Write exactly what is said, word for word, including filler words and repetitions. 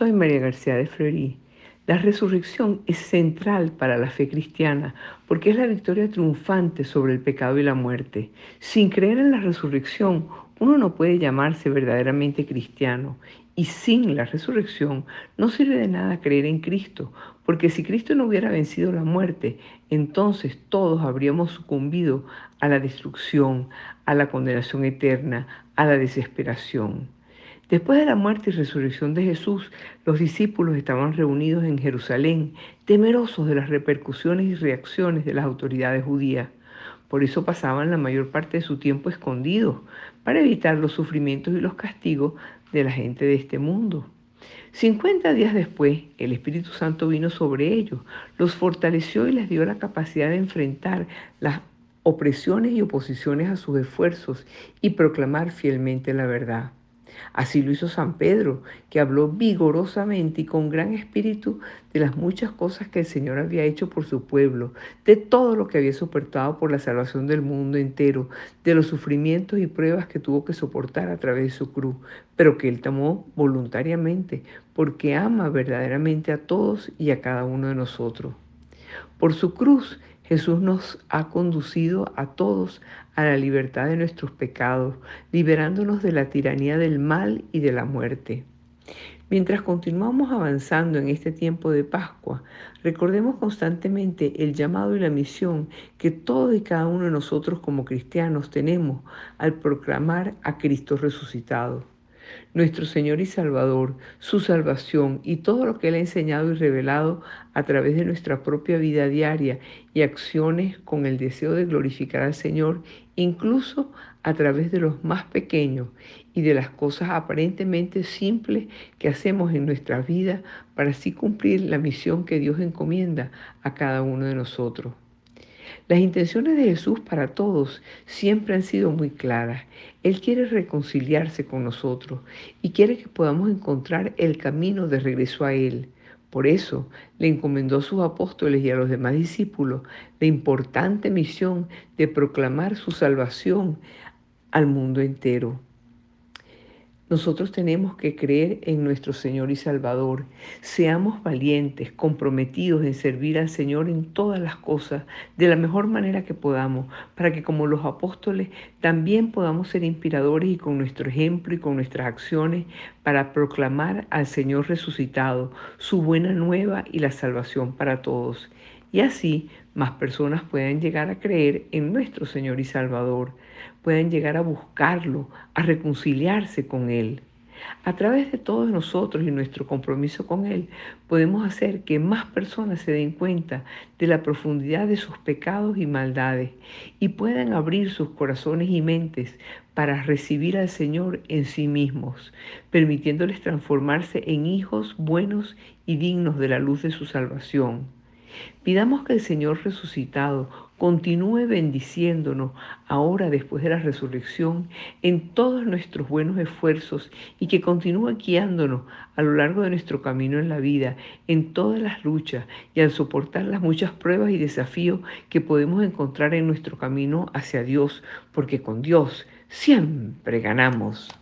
Soy María García de Fleury. La resurrección es central para la fe cristiana porque es la victoria triunfante sobre el pecado y la muerte. Sin creer en la resurrección, uno no puede llamarse verdaderamente cristiano. Y sin la resurrección no sirve de nada creer en Cristo, porque si Cristo no hubiera vencido la muerte, entonces todos habríamos sucumbido a la destrucción, a la condenación eterna, a la desesperación. Después de la muerte y resurrección de Jesús, los discípulos estaban reunidos en Jerusalén, temerosos de las repercusiones y reacciones de las autoridades judías. Por eso pasaban la mayor parte de su tiempo escondidos, para evitar los sufrimientos y los castigos de la gente de este mundo. Cincuenta días después, el Espíritu Santo vino sobre ellos, los fortaleció y les dio la capacidad de enfrentar las opresiones y oposiciones a sus esfuerzos y proclamar fielmente la verdad. Así lo hizo San Pedro, que habló vigorosamente y con gran espíritu de las muchas cosas que el Señor había hecho por su pueblo, de todo lo que había soportado por la salvación del mundo entero, de los sufrimientos y pruebas que tuvo que soportar a través de su cruz, pero que Él tomó voluntariamente, porque ama verdaderamente a todos y a cada uno de nosotros. Por su cruz, Jesús nos ha conducido a todos a la libertad de nuestros pecados, liberándonos de la tiranía del mal y de la muerte. Mientras continuamos avanzando en este tiempo de Pascua, recordemos constantemente el llamado y la misión que todos y cada uno de nosotros como cristianos tenemos al proclamar a Cristo resucitado. Nuestro Señor y Salvador, su salvación y todo lo que Él ha enseñado y revelado a través de nuestra propia vida diaria y acciones con el deseo de glorificar al Señor, incluso a través de los más pequeños y de las cosas aparentemente simples que hacemos en nuestra vida para así cumplir la misión que Dios encomienda a cada uno de nosotros. Las intenciones de Jesús para todos siempre han sido muy claras. Él quiere reconciliarse con nosotros y quiere que podamos encontrar el camino de regreso a Él. Por eso le encomendó a sus apóstoles y a los demás discípulos la importante misión de proclamar su salvación al mundo entero. Nosotros tenemos que creer en nuestro Señor y Salvador. Seamos valientes, comprometidos en servir al Señor en todas las cosas, de la mejor manera que podamos, para que como los apóstoles también podamos ser inspiradores y con nuestro ejemplo y con nuestras acciones para proclamar al Señor resucitado, su buena nueva y la salvación para todos. Y así más personas puedan llegar a creer en nuestro Señor y Salvador, puedan llegar a buscarlo, a reconciliarse con Él. A través de todos nosotros y nuestro compromiso con Él, podemos hacer que más personas se den cuenta de la profundidad de sus pecados y maldades y puedan abrir sus corazones y mentes para recibir al Señor en sí mismos, permitiéndoles transformarse en hijos buenos y dignos de la luz de su salvación. Pidamos que el Señor resucitado continúe bendiciéndonos ahora después de la resurrección en todos nuestros buenos esfuerzos y que continúe guiándonos a lo largo de nuestro camino en la vida, en todas las luchas y al soportar las muchas pruebas y desafíos que podemos encontrar en nuestro camino hacia Dios, porque con Dios siempre ganamos.